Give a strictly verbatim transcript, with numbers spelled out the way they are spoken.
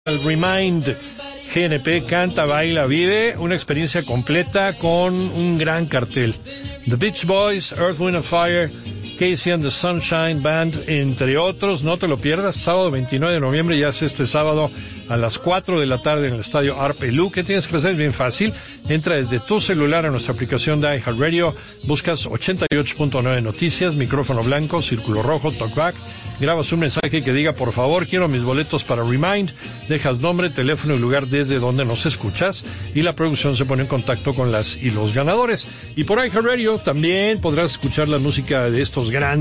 El Remind. G N P canta, baila, vive una experiencia completa con un gran cartel. The Beach Boys, Earth, Wind and Fire, Casey and the Sunshine Band, entre otros. No te lo pierdas, sábado veintinueve de noviembre, ya es este sábado a las cuatro de la tarde en el estadio Arpelú. ¿Qué tienes que hacer? Es bien fácil. Entra desde tu celular a nuestra aplicación de iHeartRadio, buscas ochenta y ocho punto nueve Noticias, micrófono blanco, círculo rojo, talkback, grabas un mensaje que diga, por favor, quiero mis boletos para Remind, dejas nombre, teléfono y lugar desde donde nos escuchas, y la producción se pone en contacto con las y los ganadores. Y por iHeartRadio también podrás escuchar la música de estos grandes